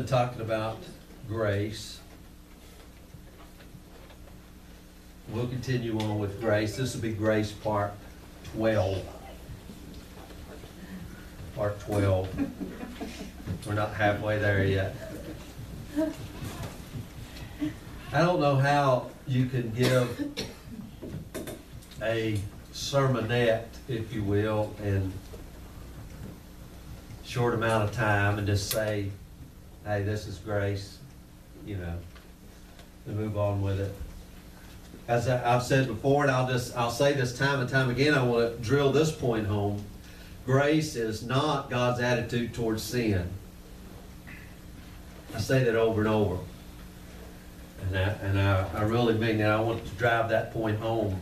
been talking about grace. We'll continue on with grace. This will be grace part 12. Part 12. We're not halfway there yet. I don't know how you can give a sermonette, if you will, in short amount of time and just say, hey, this is grace, you know, and move on with it. As I've said before, and I'll say this time and time again, I want to drill this point home. Grace is not God's attitude towards sin. I say that over and over. And I really mean that. I want to drive that point home.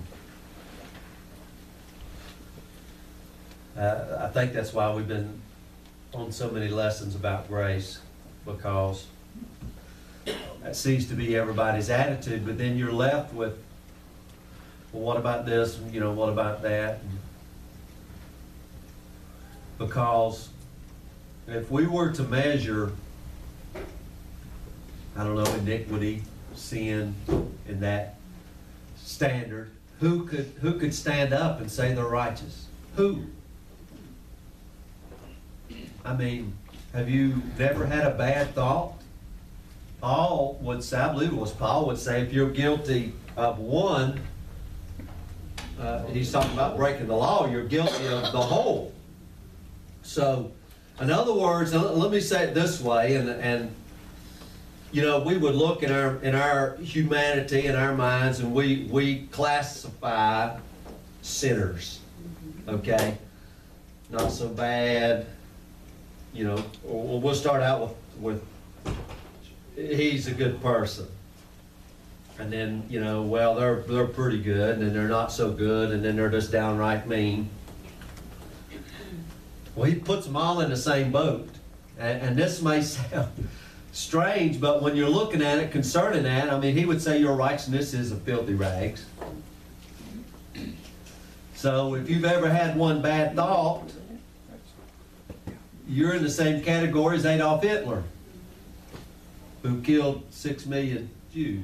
I think that's why we've been on so many lessons about grace, because that seems to be everybody's attitude, but then you're left with, well, what about this? You know, what about that? Because if we were to measure, I don't know, iniquity, sin, in that standard, who could stand up and say they're righteous? Who? I mean, have you never had a bad thought? Paul would say, I believe it was Paul would say, if you're guilty of one, he's talking about breaking the law, you're guilty of the whole. So, in other words, let me say it this way, and you know, we would look in our humanity, in our minds, and we classify sinners. Okay? Not so bad. You know, or we'll start out with he's a good person. And then, you know, well, they're pretty good, and then they're not so good, and then they're just downright mean. Well, he puts them all in the same boat. And this may sound strange, but when you're looking at it concerning that, I mean, he would say your righteousness is of filthy rags. So if you've ever had one bad thought, you're in the same category as Adolf Hitler, who killed 6 million Jews.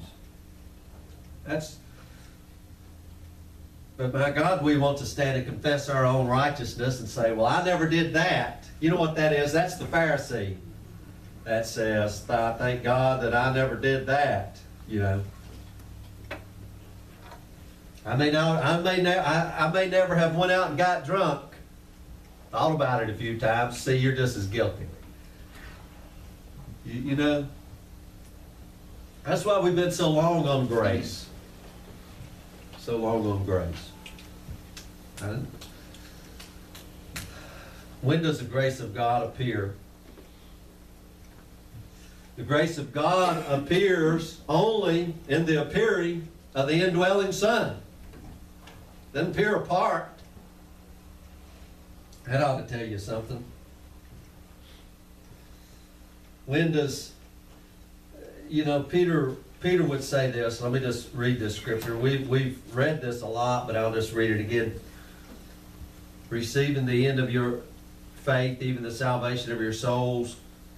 But by God, we want to stand and confess our own righteousness and say, well, I never did that. You know what that is? That's the Pharisee that says, I thank God that I never did that. You know, I may never have went out and got drunk. Thought about it a few times. See, you're just as guilty. You know, that's why we've been so long on grace. So long on grace. When does the grace of God appear? The grace of God appears only in the appearing of the indwelling Son. It doesn't appear apart. That ought to tell you something. When does, you know, Peter would say this. Let me just read this scripture. We've read this a lot, but I'll just read it again. Receiving the end of your faith, even the salvation of your souls.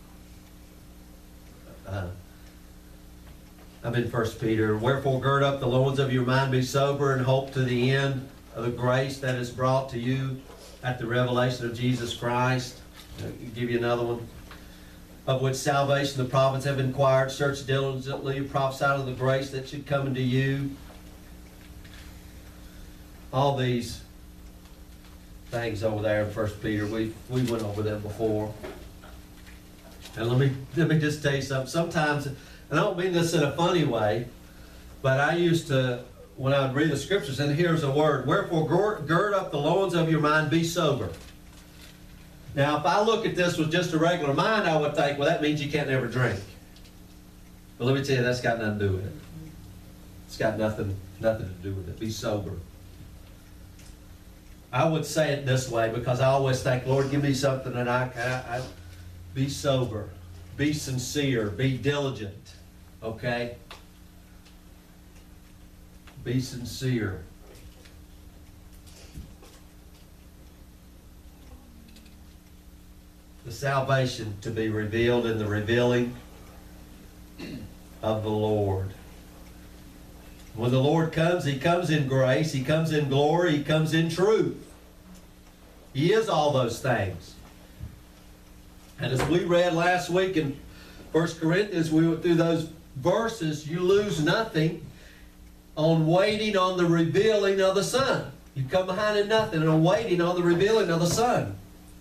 I'm in 1 Peter. Wherefore gird up the loins of your mind, be sober, and hope to the end of the grace that is brought to you at the revelation of Jesus Christ. I'll give you another one. Of which salvation the prophets have inquired, searched diligently, prophesied of the grace that should come into you. All these things over there in 1 Peter, we went over them before. And let me just tell you something. Sometimes, and I don't mean this in a funny way, but I used to, when I would read the scriptures, and here's a word, wherefore gird up the loins of your mind, be sober. Now, if I look at this with just a regular mind, I would think, well, that means you can't never drink. But let me tell you, that's got nothing to do with it. It's got nothing to do with it. Be sober. I would say it this way because I always think, Lord, give me something that I be sober, be sincere, be diligent. Okay? Be sincere. The salvation to be revealed in the revealing, of the Lord. When the Lord comes, He comes in grace, He comes in glory, He comes in truth. He is all those things. And as we read last week in 1 Corinthians, we went through those verses, you lose nothing on waiting on the revealing of the Son. You come behind in nothing and on waiting on the revealing of the Son.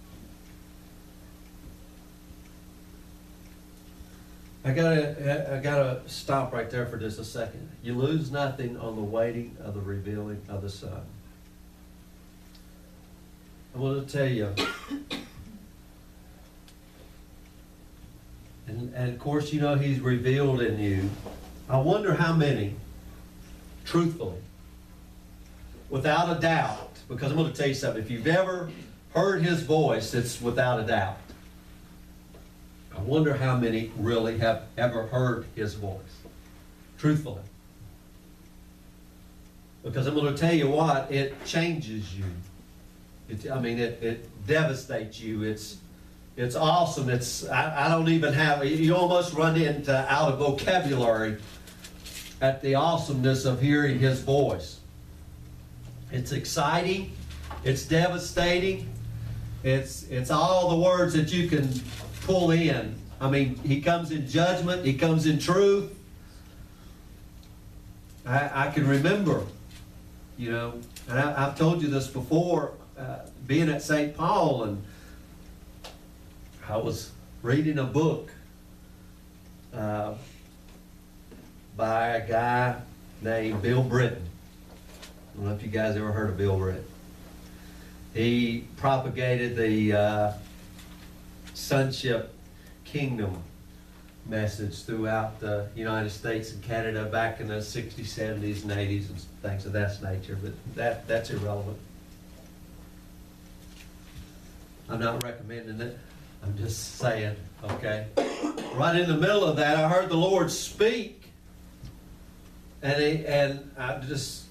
I gotta stop right there for just a second. You lose nothing on the waiting of the revealing of the Son. I want to tell you, and of course you know He's revealed in you. I wonder how many, truthfully, without a doubt, because I'm going to tell you something, if you've ever heard His voice, it's without a doubt. I wonder how many really have ever heard His voice, truthfully. Because I'm going to tell you what, it changes you. It devastates you. It's awesome. I don't even have, you almost run into out of vocabulary at the awesomeness of hearing His voice. It's exciting. It's devastating. It's all the words that you can pull in. I mean, He comes in judgment. He comes in truth. I can remember, and I've told you this before, being at St. Paul, and I was reading a book by a guy named Bill Britton. I don't know if you guys ever heard of Bill Britton. He propagated the sonship kingdom message throughout the United States and Canada back in the 60s, 70s, and 80s and things of that nature, but that's irrelevant. I'm not recommending it. I'm just saying, okay? Right in the middle of that, I heard the Lord speak, and I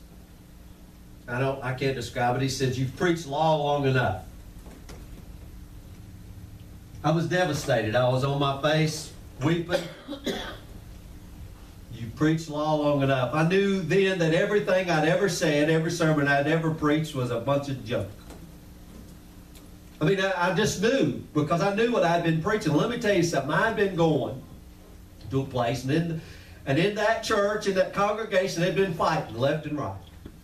can't describe it. He said, "You've preached law long enough." I was devastated. I was on my face, weeping. You preached law long enough. I knew then that everything I'd ever said, every sermon I'd ever preached was a bunch of junk. I mean, I just knew, because I knew what I'd been preaching. Let me tell you something. I'd been going to a place, and in that church, in that congregation, they'd been fighting left and right.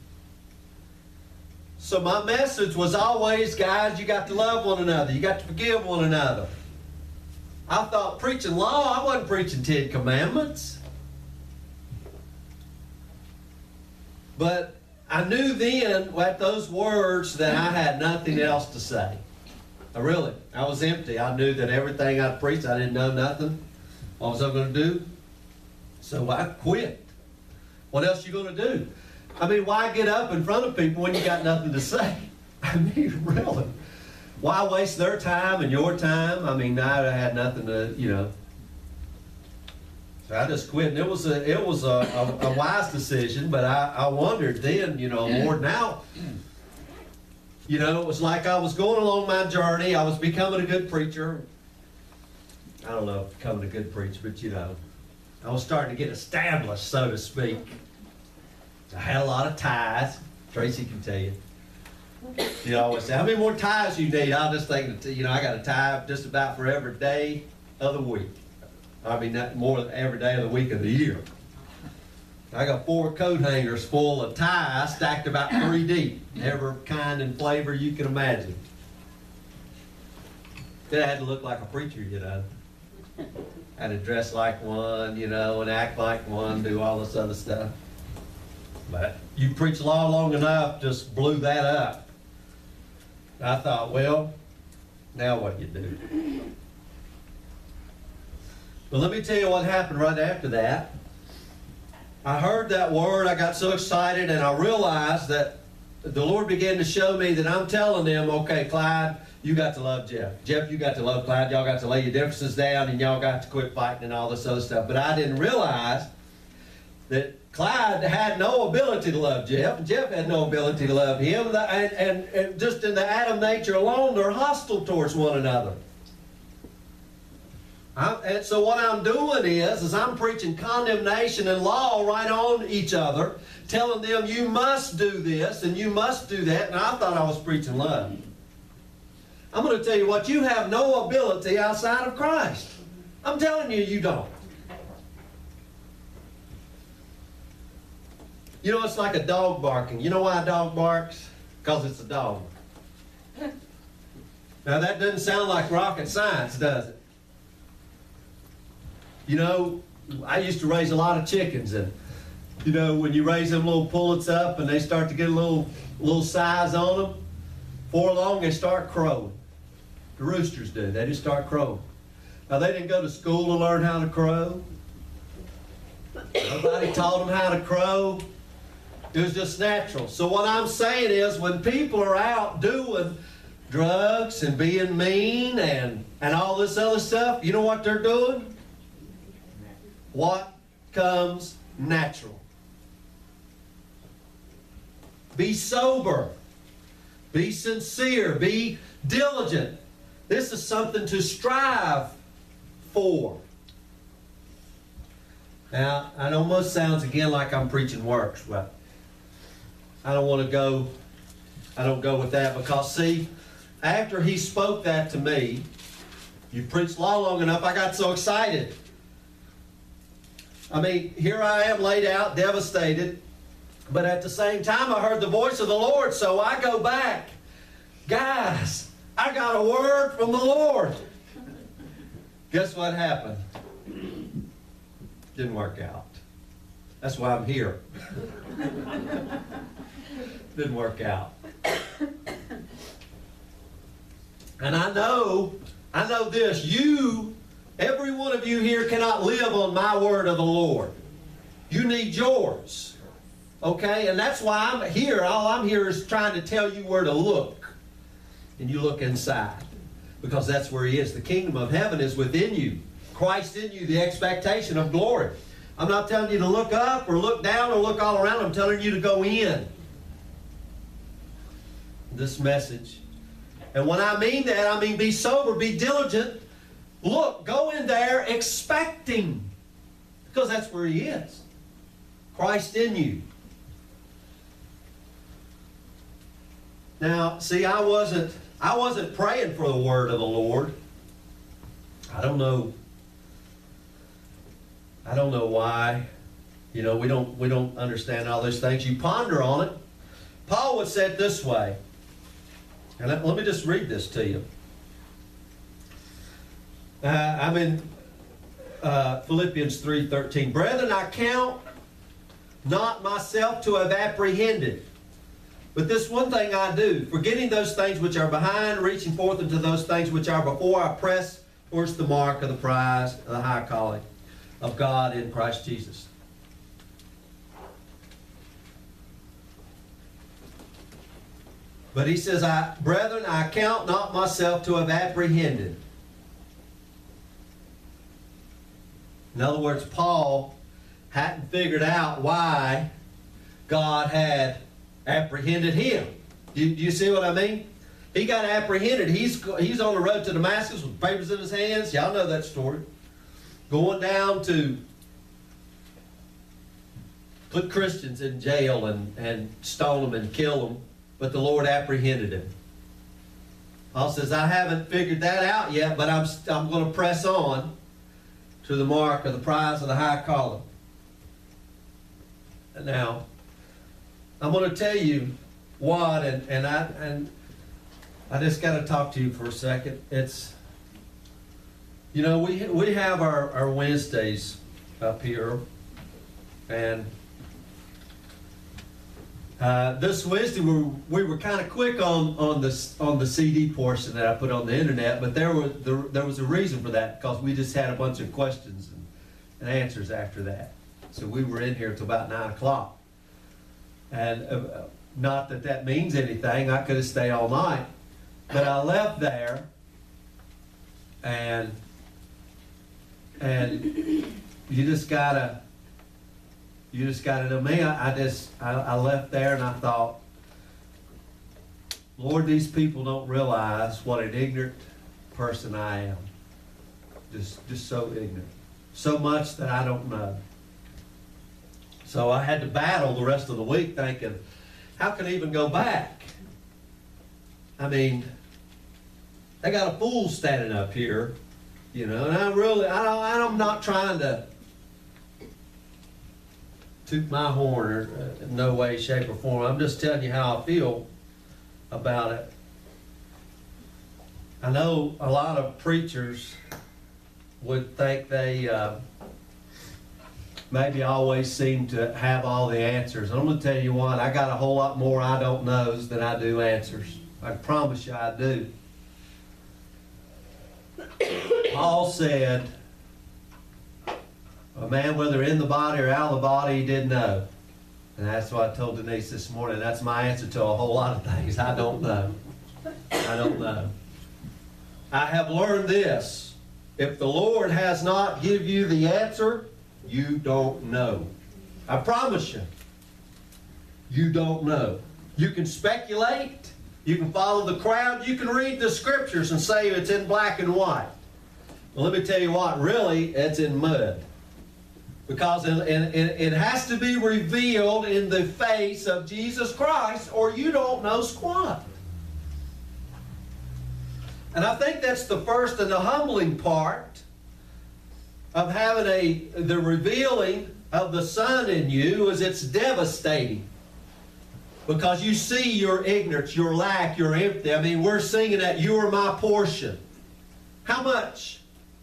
So my message was always, guys, you got to love one another. You got to forgive one another. I thought preaching law, I wasn't preaching 10 Commandments. But I knew then, at those words, that I had nothing else to say. I was empty. I knew that everything I'd preached, I didn't know nothing. What was I going to do? So I quit. What else are you going to do? I mean, why get up in front of people when you got nothing to say? I mean, really. Why waste their time and your time? I mean, I had nothing to, So I just quit. And it was a wise decision, but I wondered then, Lord, now, it was like I was going along my journey. I was becoming a good preacher. I don't know if becoming a good preacher, but, I was starting to get established, so to speak. I had a lot of ties. Tracy can tell you. You always say, how many more ties you need? I just think that, I got a tie just about for every day of the week. I mean, not more than every day of the week of the year. I got 4 coat hangers full of ties stacked about 3 deep. Every kind and flavor you can imagine. Then I had to look like a preacher, I had to dress like one, and act like one, do all this other stuff. But you preach law long enough, just blew that up. I thought, well, now what do you do? But let me tell you what happened right after that. I heard that word, I got so excited, and I realized that the Lord began to show me that I'm telling them, okay, Clyde, you got to love Jeff. Jeff, you got to love Clyde. Y'all got to lay your differences down, and y'all got to quit fighting and all this other stuff. But I didn't realize that Clyde had no ability to love Jeff, and Jeff had no ability to love him, and just in the Adam nature alone, they're hostile towards one another. And so what I'm doing is I'm preaching condemnation and law right on each other, telling them you must do this and you must do that, and I thought I was preaching love. I'm going to tell you what, you have no ability outside of Christ. I'm telling you, you don't. You know, it's like a dog barking. You know why a dog barks? Because it's a dog. Now, that doesn't sound like rocket science, does it? You know, I used to raise a lot of chickens, and, you know, when you raise them little pullets up and they start to get a little size on them, before long they start crowing. The roosters do. They just start crowing. Now, they didn't go to school to learn how to crow. Nobody taught them how to crow. It was just natural. So what I'm saying is, when people are out doing drugs and being mean and all this other stuff, you know what they're doing? What comes natural. Be sober. Be sincere. Be diligent. This is something to strive for. Now, it almost sounds again like I'm preaching works, but I don't go with that, because see, after he spoke that to me, you preached law long enough, I got so excited. I mean, here I am laid out, devastated, but at the same time I heard the voice of the Lord, so I go back. Guys, I got a word from the Lord. Guess what happened? Didn't work out. That's why I'm here. Didn't work out. And I know this. Every one of you here cannot live on my word of the Lord. You need yours. Okay? And that's why I'm here. All I'm here is trying to tell you where to look. And you look inside. Because that's where He is. The kingdom of heaven is within you. Christ in you, the expectation of glory. I'm not telling you to look up or look down or look all around. I'm telling you to go in. This message. And when I mean that, I mean be sober, be diligent. Look, go in there expecting. Because that's where He is. Christ in you. Now, see, I wasn't praying for the word of the Lord. I don't know why. You know, we don't understand all these things. You ponder on it. Paul would say it this way. And let me just read this to you. I'm in Philippians 3:13. Brethren, I count not myself to have apprehended. But this one thing I do, forgetting those things which are behind, reaching forth into those things which are before, I press towards the mark of the prize of the high calling of God in Christ Jesus. But he says, Brethren, I count not myself to have apprehended. In other words, Paul hadn't figured out why God had apprehended him. Do you see what I mean? He got apprehended. He's on the road to Damascus with papers in his hands. Y'all know that story. Going down to put Christians in jail and stone them and kill them. But the Lord apprehended him. Paul says, I haven't figured that out yet, but I'm going to press on to the mark of the prize of the high calling. And now, I'm going to tell you what, and I just got to talk to you for a second. It's, you know, we have our Wednesdays up here, and this Wednesday we were kind of quick on the CD portion that I put on the internet, but there was a reason for that, because we just had a bunch of questions and answers after that. So we were in here till about 9 o'clock. And not that means anything. I could have stayed all night. But I left there, and you just gotta know me. I left there and I thought, Lord, these people don't realize what an ignorant person I am. Just so ignorant. So much that I don't know. So I had to battle the rest of the week thinking, how can I even go back? I mean, they got a fool standing up here, you know, and I'm not trying to toot my horn or in no way, shape, or form. I'm just telling you how I feel about it. I know a lot of preachers would think they maybe always seem to have all the answers. And I'm going to tell you what, I got a whole lot more I don't knows than I do answers. I promise you I do. Paul said, a man, whether in the body or out of the body, he didn't know. And that's what I told Denise this morning. That's my answer to a whole lot of things. I don't know. I don't know. I have learned this. If the Lord has not give you the answer, you don't know. I promise you. You don't know. You can speculate. You can follow the crowd. You can read the scriptures and say it's in black and white. Well, let me tell you what. Really, it's in mud. Because it has to be revealed in the face of Jesus Christ, or you don't know squat. And I think that's the first and the humbling part of having the revealing of the Son in you, is it's devastating. Because you see your ignorance, your lack, your empty. I mean, we're singing that you are my portion. How much?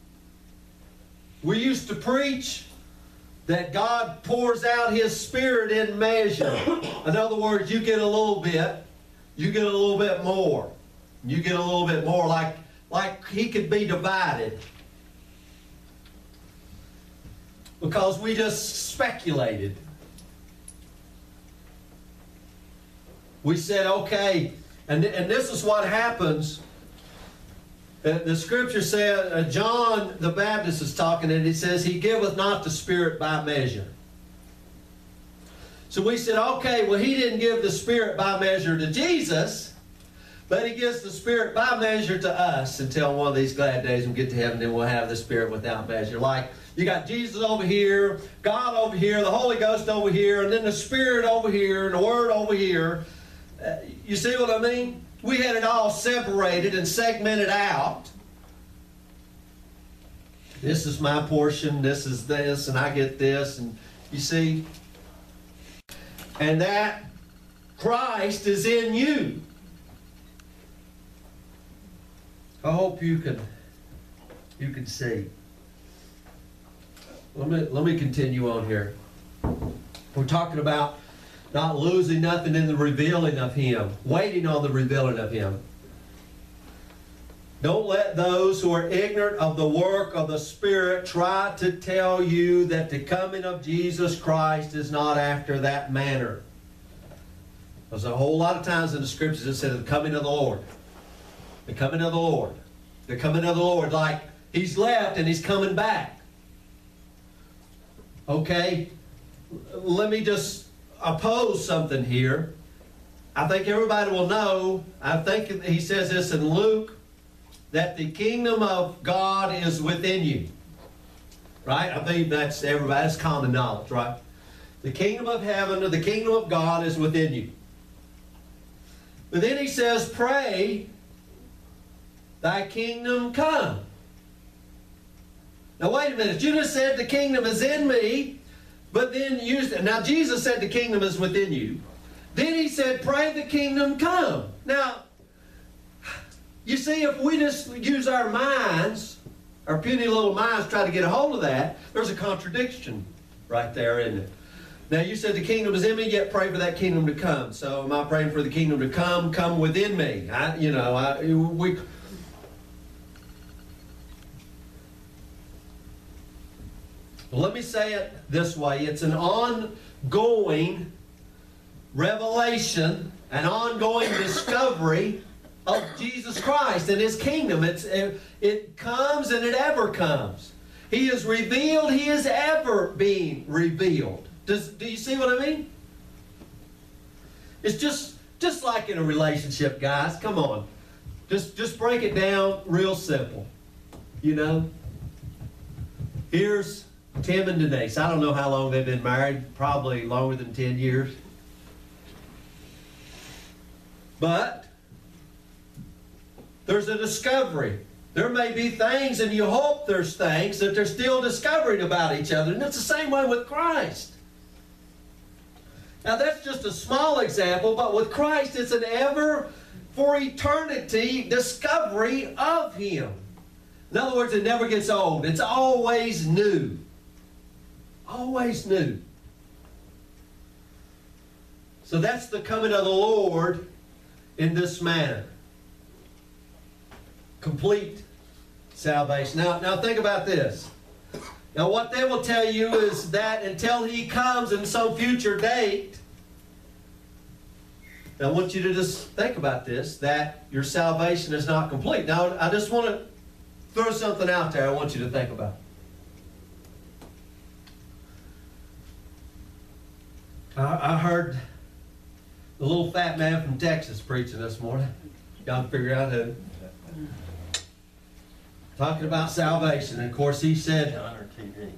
We used to preach that God pours out His Spirit in measure. In other words, you get a little bit, you get a little bit more. You get a little bit more, like He could be divided. Because we just speculated. We said, okay, and this is what happens. The scripture said, John the Baptist is talking, and he says, He giveth not the Spirit by measure. So we said, okay, well, He didn't give the Spirit by measure to Jesus, but He gives the Spirit by measure to us until one of these glad days we get to heaven, then we'll have the Spirit without measure. Like, you got Jesus over here, God over here, the Holy Ghost over here, and then the Spirit over here, and the Word over here. You see what I mean? We had it all separated and segmented out. This is my portion, this is this, and I get this, and you see? And that Christ is in you. I hope you can see. Let me continue on here. We're talking about not losing nothing in the revealing of Him, waiting on the revealing of Him. Don't let those who are ignorant of the work of the Spirit try to tell you that the coming of Jesus Christ is not after that manner. There's a whole lot of times in the Scriptures it says the coming of the Lord. The coming of the Lord. The coming of the Lord. Like He's left and He's coming back. Okay? Let me just oppose something here. I think everybody will know, I think he says this in Luke, that the kingdom of God is within you. Right? I think that's everybody's common knowledge, right? The kingdom of heaven or the kingdom of God is within you. But then he says, pray, thy kingdom come. Now wait a minute, you just said the kingdom is in me, but then now Jesus said the kingdom is within you. Then He said, pray the kingdom come. Now, you see, if we just use our minds, our puny little minds, try to get a hold of that, there's a contradiction right there, isn't it? Now, you said the kingdom is in me, yet pray for that kingdom to come. So am I praying for the kingdom to come within me? Let me say it this way. It's an ongoing revelation, an ongoing discovery of Jesus Christ and His kingdom. It comes and it ever comes. He is revealed. He is ever being revealed. Do you see what I mean? It's just like in a relationship, guys. Come on. Just break it down real simple. You know? Here's Tim and Denise. I don't know how long they've been married, probably longer than 10 years. But there's a discovery. There may be things, and you hope there's things, that they're still discovering about each other. And it's the same way with Christ. Now that's just a small example, but with Christ it's an ever, for eternity, discovery of Him. In other words, it never gets old. It's always new. Always new. So that's the coming of the Lord in this manner. Complete salvation. Now think about this. Now what they will tell you is that until He comes in some future date, I want you to just think about this, that your salvation is not complete. Now I just want to throw something out there I want you to think about. I heard the little fat man from Texas preaching this morning. Y'all can figure out who. Talking about salvation. And of course he said, on our TV.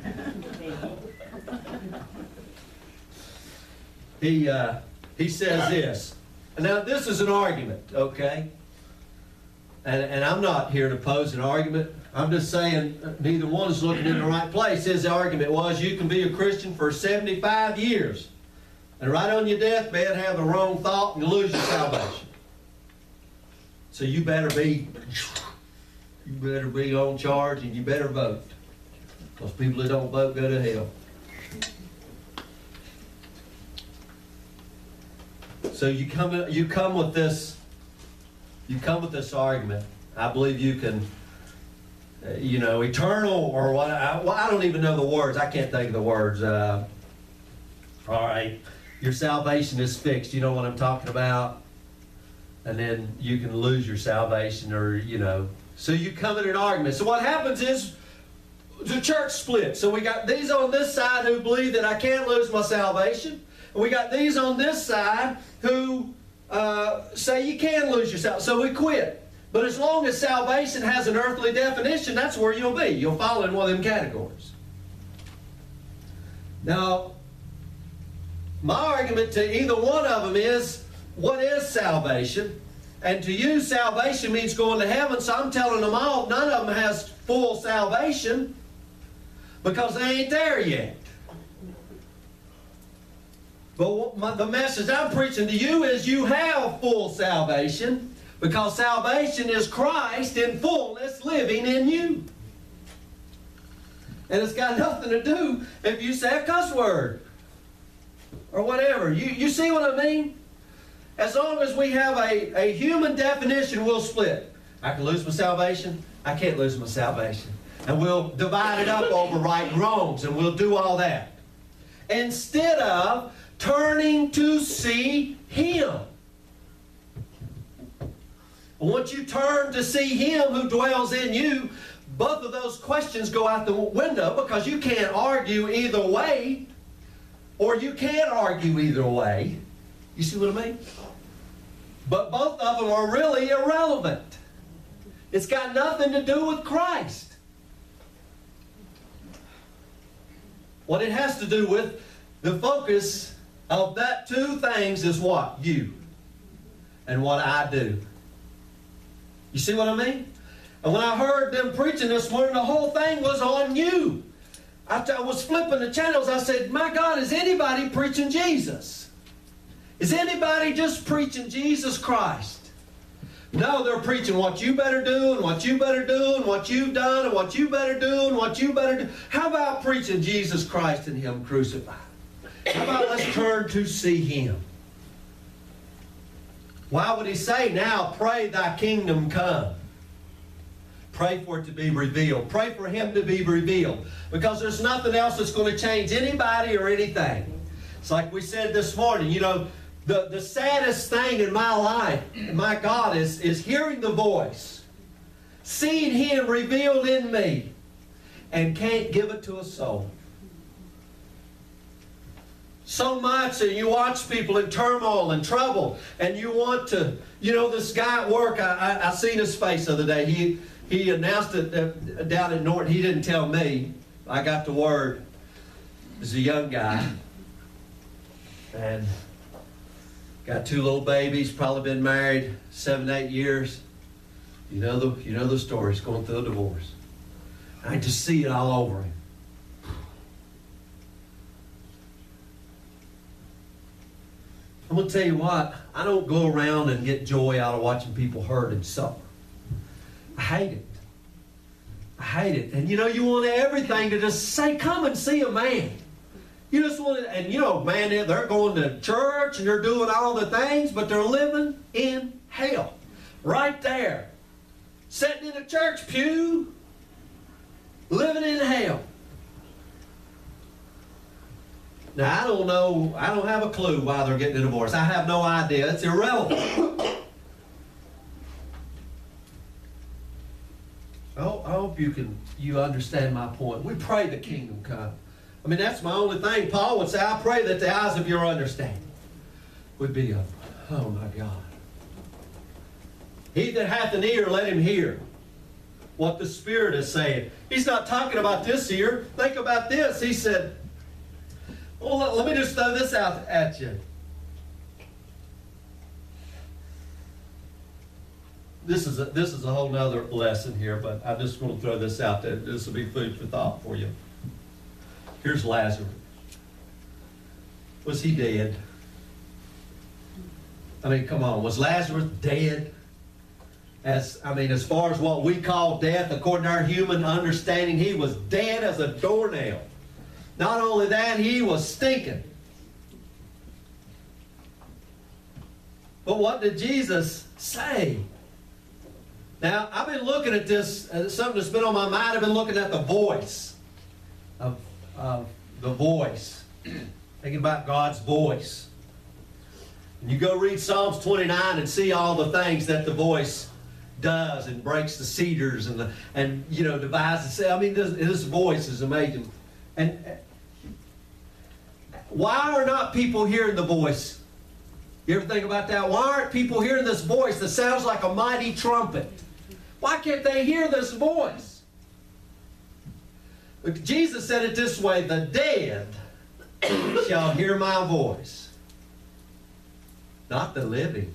he says this. Now this is an argument, okay? And I'm not here to pose an argument. I'm just saying neither one is looking in the right place. His argument was you can be a Christian for 75 years and right on your deathbed have the wrong thought and you lose your salvation. So you better be on charge and you better vote. Because people who don't vote go to hell. So you come with this argument. I believe you can, eternal or what? I don't even know the words. I can't think of the words. All right, your salvation is fixed. You know what I'm talking about. And then you can lose your salvation, or So you come in an argument. So what happens is the church splits. So we got these on this side who believe that I can't lose my salvation. And we got these on this side who say you can lose your salvation. So we quit. But as long as salvation has an earthly definition, that's where you'll be. You'll fall in one of them categories. Now, my argument to either one of them is, what is salvation? And to you, salvation means going to heaven. So I'm telling them all, none of them has full salvation because they ain't there yet. But the message I'm preaching to you is you have full salvation because salvation is Christ in fullness living in you. And it's got nothing to do if you say a cuss word or whatever. You see what I mean? As long as we have a human definition, we'll split. I can lose my salvation. I can't lose my salvation. And we'll divide it up over right and wrongs, and we'll do all that. Instead of turning to see Him. Once you turn to see Him who dwells in you, both of those questions go out the window because you can't argue either way, or you can't argue either way. You see what I mean? But both of them are really irrelevant. It's got nothing to do with Christ. What it has to do with, the focus of that two things is what? You. And what I do. You see what I mean? And when I heard them preaching this morning, the whole thing was on you. I was flipping the channels. I said, my God, is anybody preaching Jesus? Is anybody just preaching Jesus Christ? No, they're preaching what you better do and what you better do and what you've done and what you better do and what you better do. How about preaching Jesus Christ and Him crucified? How about let's turn to see Him? Why would He say now, pray thy kingdom come? Pray for it to be revealed. Pray for Him to be revealed. Because there's nothing else that's going to change anybody or anything. It's like we said this morning, the saddest thing in my life, my God, is hearing the voice, seeing Him revealed in me, and can't give it to a soul. So much, and you watch people in turmoil and trouble, and you want to, this guy at work, I seen his face the other day. He announced it down in Norton. He didn't tell me. I got the word as a young guy, and got 2 little babies, probably been married 7, 8 years. You know the story. He's going through a divorce. I just see it all over him. I'm going to tell you what, I don't go around and get joy out of watching people hurt and suffer. I hate it. I hate it. And you want everything to just say, come and see a man. You just want to, and man, they're going to church and they're doing all the things, but they're living in hell. Right there. Sitting in a church pew, living in hell. Now, I don't know, I don't have a clue why they're getting a divorce. I have no idea. It's irrelevant. I hope you understand my point. We pray the kingdom come. I mean, that's my only thing. Paul would say, I pray that the eyes of your understanding would be open. Oh, my God. He that hath an ear, let him hear what the Spirit is saying. He's not talking about this here. Think about this. He said, well, let me just throw this out at you. This is a whole nother lesson here, but I just want to throw this out there. This will be food for thought for you. Here's Lazarus. Was he dead? I mean, come on. Was Lazarus dead? As far as what we call death, according to our human understanding, he was dead as a doornail. Not only that, he was stinking. But what did Jesus say? Now, I've been looking at this, something that's been on my mind. I've been looking at the voice of the voice. Thinking about God's voice. And you go read Psalms 29 and see all the things that the voice does, and breaks the cedars and divides the. I mean, this voice is amazing. And why are not people hearing the voice? You ever think about that? Why aren't people hearing this voice that sounds like a mighty trumpet? Why can't they hear this voice? Jesus said it this way, the dead shall hear my voice, not the living.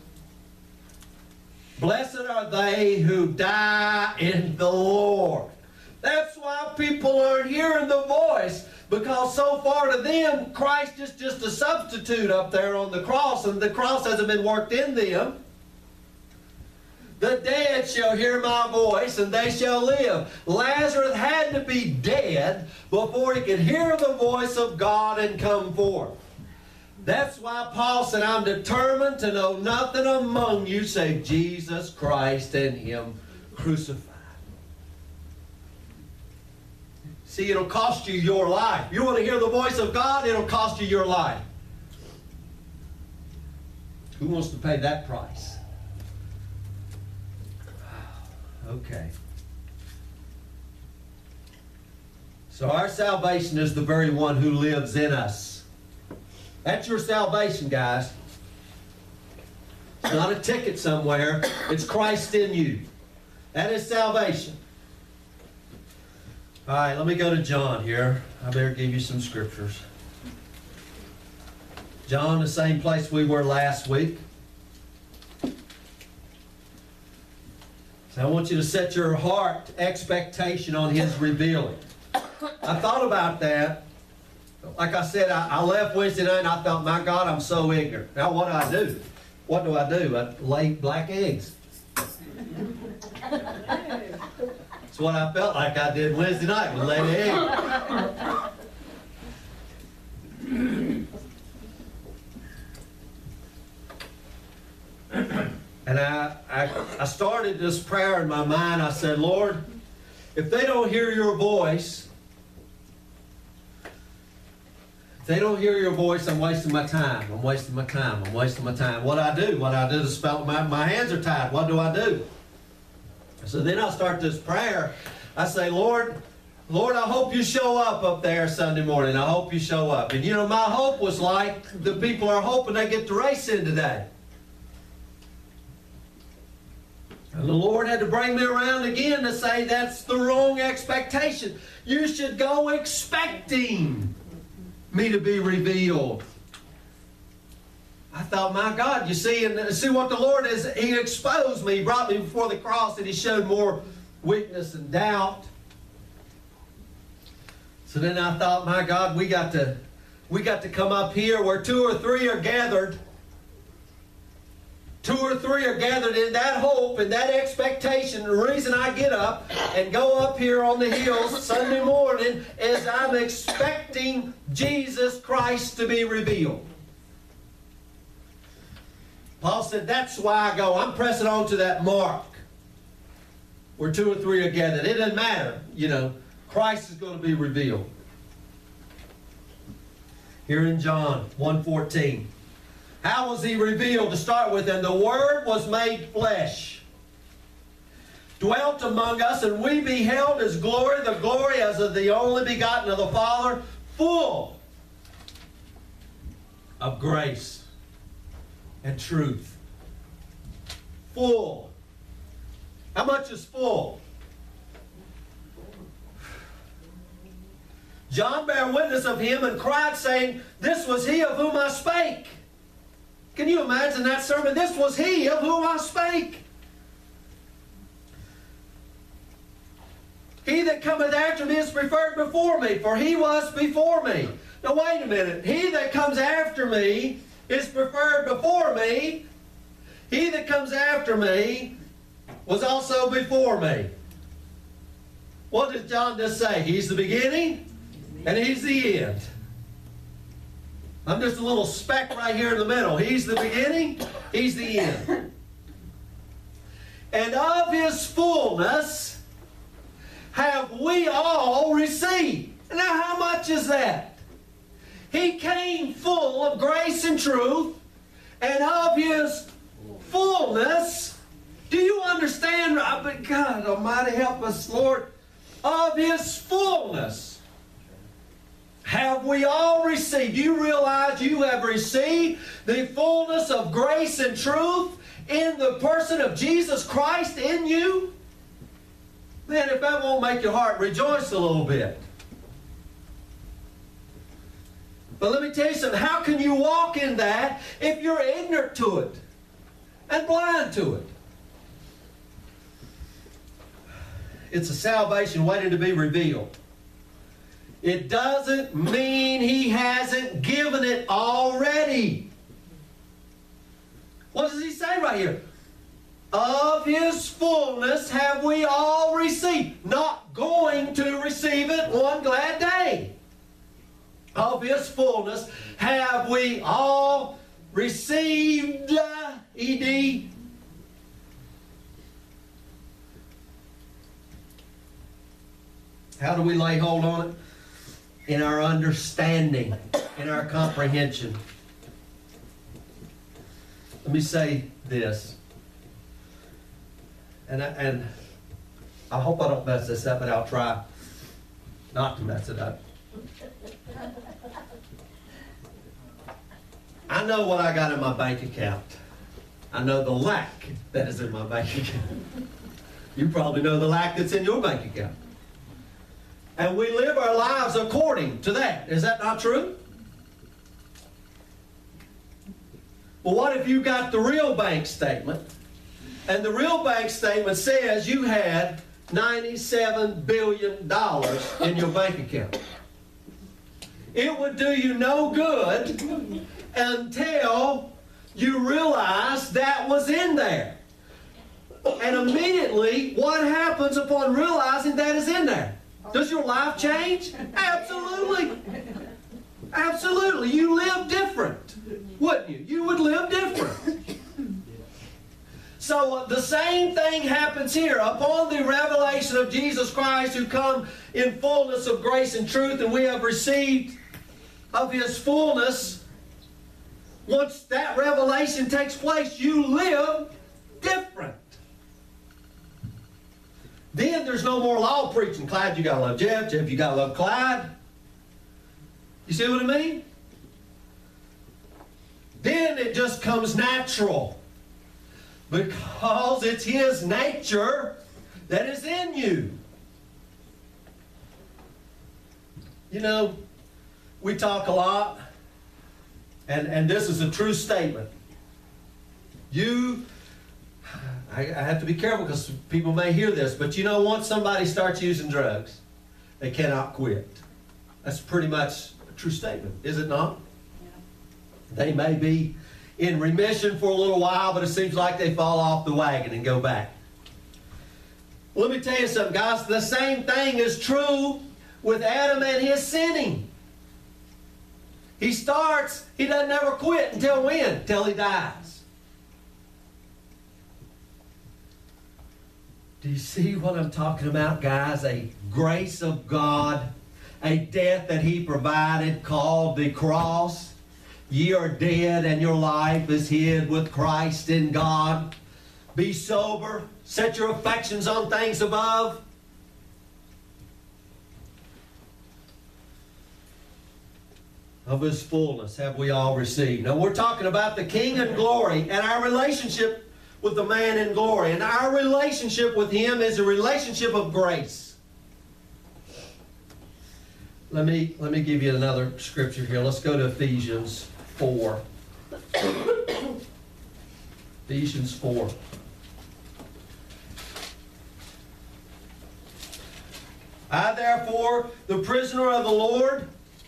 Blessed are they who die in the Lord. That's why people aren't hearing the voice, because so far to them, Christ is just a substitute up there on the cross, and the cross hasn't been worked in them. The dead shall hear my voice, and they shall live. Lazarus had to be dead before he could hear the voice of God and come forth. That's why Paul said, I'm determined to know nothing among you save Jesus Christ and Him crucified. See, it'll cost you your life. You want to hear the voice of God, it'll cost you your life. Who wants to pay that price? Okay. So our salvation is the very one who lives in us. That's your salvation, guys. It's not a ticket somewhere. It's Christ in you. That is salvation. All right, let me go to John here. I better give you some scriptures. John, the same place we were last week. So I want you to set your heart expectation on His revealing. I thought about that. Like I said, I left Wednesday night and I thought, my God, I'm so ignorant. Now what do? What do? I lay black eggs. That's what I felt like I did Wednesday night, was lay the egg. And I started this prayer in my mind. I said, Lord, if they don't hear your voice, I'm wasting my time. I'm wasting my time. I'm wasting my time. What I do is my hands are tied. What do I do? So then I start this prayer. I say, Lord, I hope you show up there Sunday morning. I hope you show up. And my hope was like the people are hoping they get the race in today. And the Lord had to bring me around again to say that's the wrong expectation. You should go expecting me to be revealed. I thought, my God, you see, and see what the Lord is. He exposed me, He brought me before the cross, and He showed more weakness and doubt. So then I thought, my God, we got to come up here where 2 or 3 are gathered. 2 or 3 are gathered in that hope and that expectation. The reason I get up and go up here on the hills Sunday morning is I'm expecting Jesus Christ to be revealed. Paul said, that's why I go. I'm pressing on to that mark where 2 or 3 are gathered. It doesn't matter. Christ is going to be revealed. Here in John 1:14. How was He revealed? To start with, and the Word was made flesh, dwelt among us, and we beheld His glory, the glory as of the only begotten of the Father, full of grace and truth. Full. How much is full? John bare witness of Him and cried, saying, this was He of whom I spake. Can you imagine that sermon? This was He of whom I spake. He that cometh after me is preferred before me, for He was before me. Now wait a minute. He that comes after me is preferred before me. He that comes after me was also before me. What did John just say? He's the beginning and He's the end. I'm just a little speck right here in the middle. He's the beginning, He's the end. And of His fullness have we all received. Now how much is that? He came full of grace and truth, and of His fullness. Do you understand? But God Almighty, help us, Lord. Of His fullness have we all received. Do you realize you have received the fullness of grace and truth in the person of Jesus Christ in you? Man, if that won't make your heart rejoice a little bit. But let me tell you something. How can you walk in that if you're ignorant to it and blind to it? It's a salvation waiting to be revealed. It doesn't mean He hasn't given it already. What does He say right here? Of His fullness have we all received. Not going to receive it one glad day. Of His fullness have we all received, E-D. How do we lay hold on it? In our understanding, in our comprehension. Let me say this. And I hope I don't mess this up, but I'll try not to mess it up. I know what I got in my bank account. I know the lack that is in my bank account. You probably know the lack that's in your bank account. And we live our lives according to that. Is that not true? Well, what if you got the real bank statement, and the real bank statement says you had $97 billion in your bank account? It would do you no good until you realize that was in there. And immediately, what happens upon realizing that is in there? Does your life change? Absolutely. Absolutely. You live different, wouldn't you? You would live different. So the same thing happens here. Upon the revelation of Jesus Christ, who come in fullness of grace and truth, and we have received of His fullness, once that revelation takes place, you live different. Then there's no more law preaching. Clyde, you got to love Jeff. Jeff, you got to love Clyde. You see what I mean? Then it just comes natural. Because it's His nature that is in you. You know, we talk a lot, and this is a true statement. I have to be careful because people may hear this, but you know, once somebody starts using drugs, they cannot quit. That's pretty much a true statement, is it not? Yeah. They may be in remission for a little while, but it seems like they fall off the wagon and go back. Let me tell you something, guys. The same thing is true with Adam and his sinning. He doesn't ever quit until when? Until he dies. Do you see what I'm talking about, guys? A grace of God, a death that He provided called the cross. Ye are dead and your life is hid with Christ in God. Be sober. Set your affections on things above. Of His fullness have we all received. Now we're talking about the King in glory and our relationship with the man in glory. And our relationship with Him is a relationship of grace. Let me give you another scripture here. Let's go to Ephesians 4. Ephesians 4. I therefore, the prisoner of the Lord,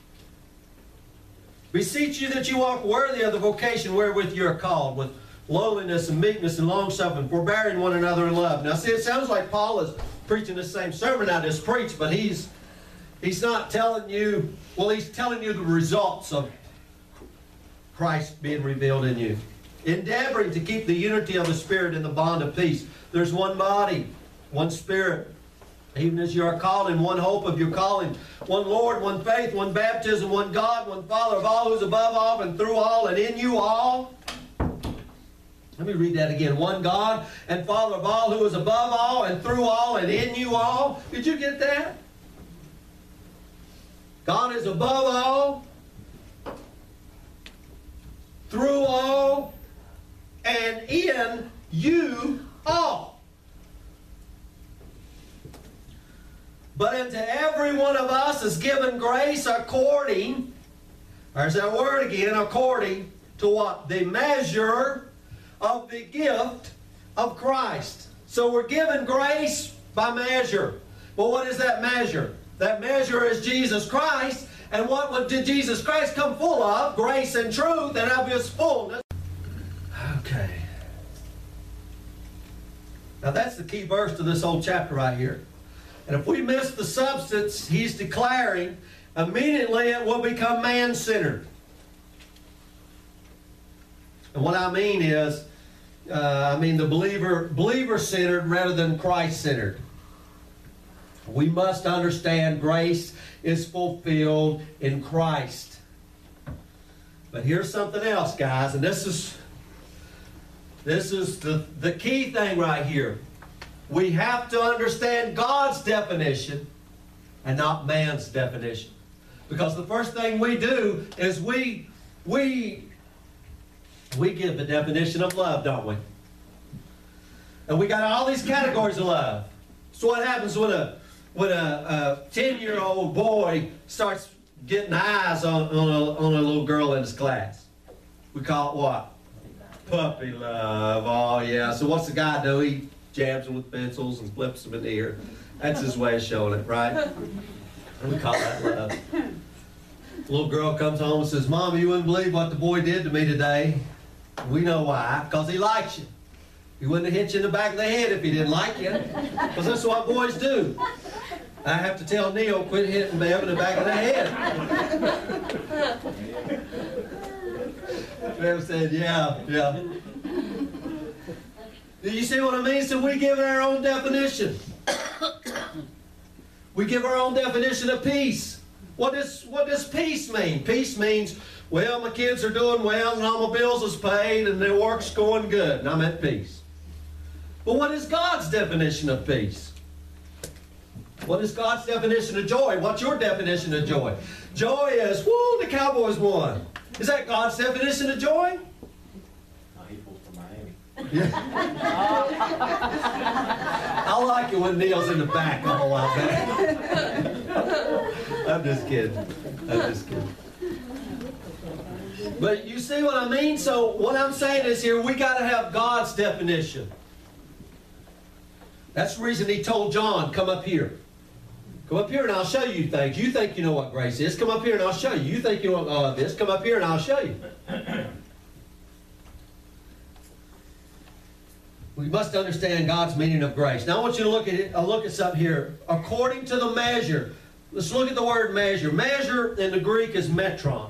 beseech you that you walk worthy of the vocation wherewith you are called, with lowliness and meekness and long-suffering, forbearing one another in love. Now see, it sounds like Paul is preaching the same sermon I just preached, but he's not telling you, well, he's telling you the results of Christ being revealed in you. Endeavoring to keep the unity of the Spirit in the bond of peace. There's one body, one Spirit, even as you are called in one hope of your calling. One Lord, one faith, one baptism, one God, one Father of all, who is above all and through all and in you all. Let me read that again. One God and Father of all, who is above all and through all and in you all. Did you get that? God is above all, through all, and in you all. But unto every one of us is given grace according, there's that word again, according to what? The measure of the gift of Christ. So we're given grace by measure. Well, what is that measure? That measure is Jesus Christ. And what did Jesus Christ come full of? Grace and truth, and of His fullness. Okay. Now that's the key verse to this whole chapter right here. And if we miss the substance He's declaring, immediately it will become man-centered. And what I mean is, the believer-centered rather than Christ-centered. We must understand grace is fulfilled in Christ. But here's something else, guys, and this is the key thing right here. We have to understand God's definition and not man's definition. Because the first thing we do is we give the definition of love, don't we? And we got all these categories of love. So what happens when a 10-year-old boy starts getting eyes on a little girl in his class? We call it what? Puppy love. Oh, yeah. So what's the guy do? He jabs them with pencils and flips them in the ear. That's his way of showing it, right? And we call that love. The little girl comes home and says, Mom, you wouldn't believe what the boy did to me today. We know why. Because he likes you. He wouldn't have hit you in the back of the head if he didn't like you. Because that's what boys do. I have to tell Neil, quit hitting Bev in the back of the head. Bev said, yeah. Do you see what I mean? So we give our own definition. We give our own definition of peace. What does peace mean? Peace means, well, my kids are doing well and all my bills is paid and their work's going good and I'm at peace. But what is God's definition of peace? What is God's definition of joy? What's your definition of joy? Joy is, woo, the Cowboys won. Is that God's definition of joy? He pulled for Miami. Yeah. I like it when Neil's in the back all like that. I'm just kidding. I'm just kidding. But you see what I mean? So what I'm saying is here, we got to have God's definition. That's the reason he told John, come up here. Come up here and I'll show you things. You think you know what grace is. Come up here and I'll show you. You think you know this. Come up here and I'll show you. We must understand God's meaning of grace. Now I want you to look at it. I'll look at something here. According to the measure. Let's look at the word measure. Measure in the Greek is metron.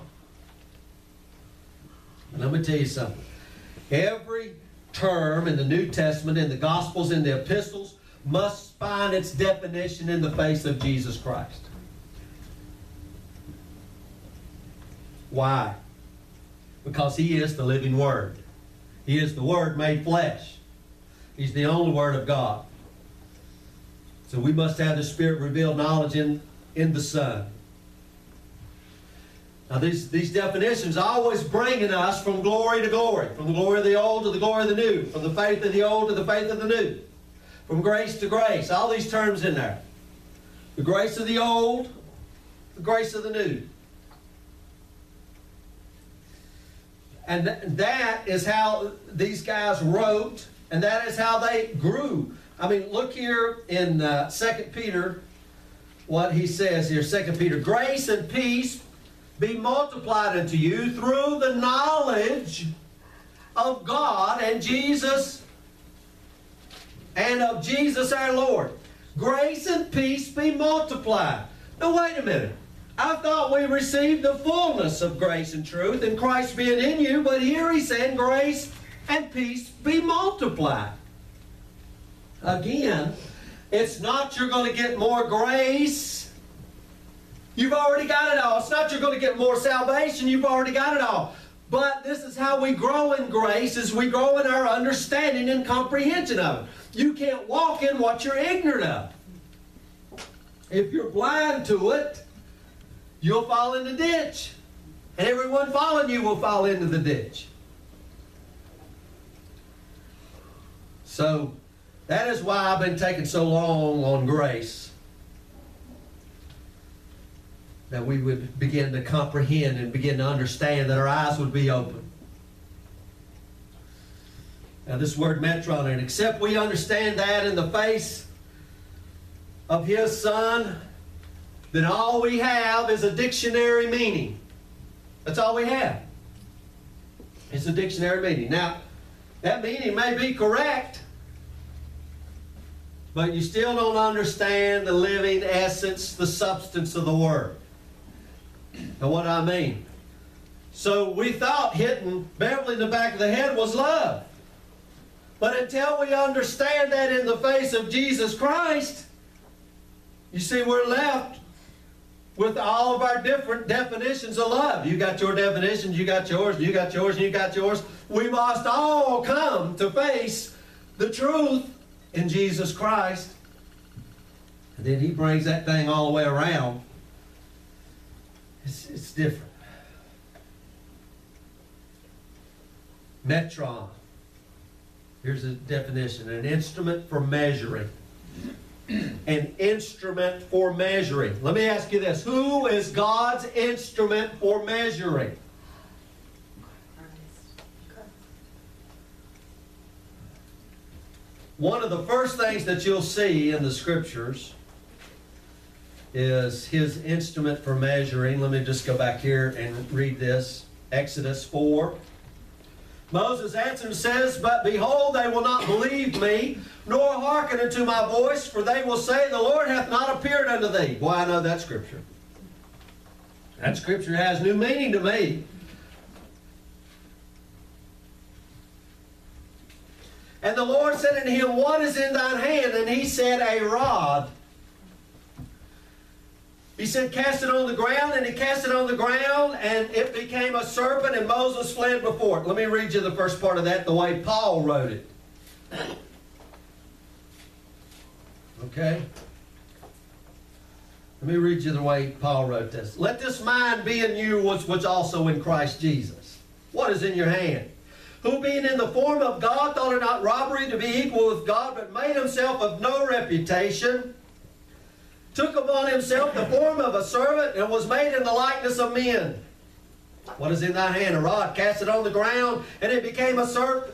And let me tell you something. Every term in the New Testament, in the Gospels, in the epistles, must find its definition in the face of Jesus Christ. Why? Because He is the living Word. He is the Word made flesh. He's the only Word of God. So we must have the Spirit-revealed knowledge in the Son. Now these definitions are always bringing us from glory to glory, from the glory of the old to the glory of the new, from the faith of the old to the faith of the new, from grace to grace, all these terms in there. The grace of the old, the grace of the new. And that is how these guys wrote, and that is how they grew. I mean, look here in 2 Peter, what he says here, 2 Peter, grace and peace be multiplied unto you through the knowledge of God and Jesus and of Jesus our Lord. Grace and peace be multiplied. Now wait a minute. I thought we received the fullness of grace and truth and Christ being in you, but here he's saying grace and peace be multiplied. Again, it's not you're going to get more grace. You've already got it all. It's not you're going to get more salvation. You've already got it all. But this is how we grow in grace, as we grow in our understanding and comprehension of it. You can't walk in what you're ignorant of. If you're blind to it, you'll fall in the ditch. And everyone following you will fall into the ditch. So, that is why I've been taking so long on grace. That we would begin to comprehend and begin to understand, that our eyes would be open. Now this word metron, and except we understand that in the face of His Son, then all we have is a dictionary meaning. That's all we have. It's a dictionary meaning. Now, that meaning may be correct, but you still don't understand the living essence, the substance of the word. Now what do I mean? So we thought hitting Beverly in the back of the head was love. But until we understand that in the face of Jesus Christ, you see, we're left with all of our different definitions of love. You got your definitions, you got yours, you got yours, and you got yours. We must all come to face the truth in Jesus Christ. And then He brings that thing all the way around. It's different. Metron. Here's a definition. An instrument for measuring. An instrument for measuring. Let me ask you this. Who is God's instrument for measuring? One of the first things that you'll see in the Scriptures is His instrument for measuring. Let me just go back here and read this. Exodus 4. Moses answered and says, but behold, they will not believe me, nor hearken unto my voice, for they will say, the Lord hath not appeared unto thee. Well, I know that Scripture. That Scripture has new meaning to me. And the Lord said unto him, what is in thine hand? And he said, a rod. He said, cast it on the ground, and he cast it on the ground, and it became a serpent, and Moses fled before it. Let me read you the first part of that, the way Paul wrote it. Okay? Let me read you the way Paul wrote this. Let this mind be in you which was also in Christ Jesus. What is in your hand? who being in the form of God thought it not robbery to be equal with God, but made himself of no reputation, took upon himself the form of a servant, and was made in the likeness of men. What is in thy hand? A rod. Cast it on the ground, and it became a serpent.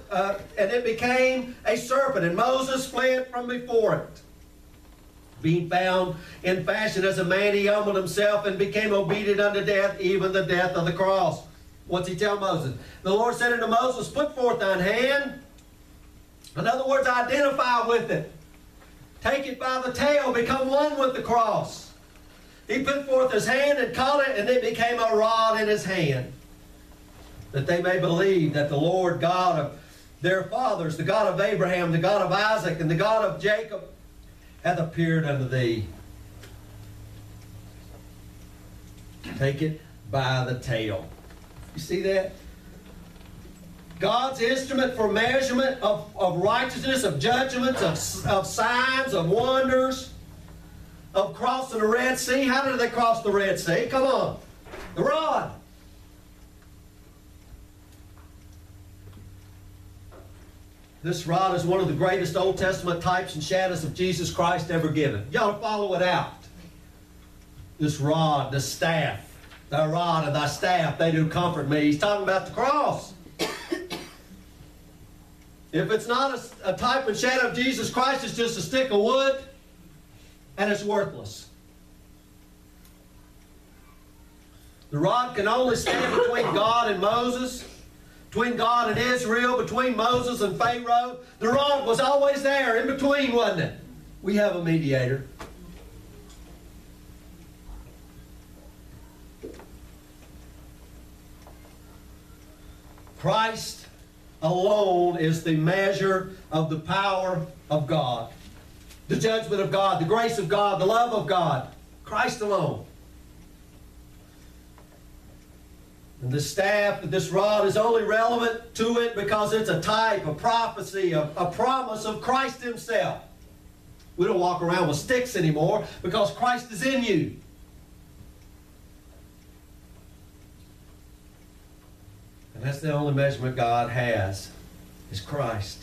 And Moses fled from before it. Being found in fashion as a man, he humbled himself and became obedient unto death, even the death of the cross. What's he tell Moses? The Lord said unto Moses, put forth thine hand. In other words, identify with it. Take it by the tail. Become one with the cross. He put forth his hand and caught it, and it became a rod in his hand. That they may believe that the Lord God of their fathers, the God of Abraham, the God of Isaac, and the God of Jacob, hath appeared unto thee. Take it by the tail. You see that? God's instrument for measurement of righteousness, of judgments, of signs, of wonders, of crossing the Red Sea. How did they cross the Red Sea? Come on. The rod. This rod is one of the greatest Old Testament types and shadows of Jesus Christ ever given. You ought to follow it out. This rod, the staff, thy rod and thy staff, they do comfort me. He's talking about the cross. If it's not a type and shadow of Jesus Christ, it's just a stick of wood, and it's worthless. The rod can only stand between God and Moses, between God and Israel, between Moses and Pharaoh. The rod was always there, in between, wasn't it? We have a mediator. Christ alone is the measure of the power of God, the judgment of God, the grace of God, the love of God. Christ alone. And the staff, this rod, is only relevant to it because it's a type, a prophecy, a promise of Christ himself. We don't walk around with sticks anymore because Christ is in you. And that's the only measurement God has, is Christ.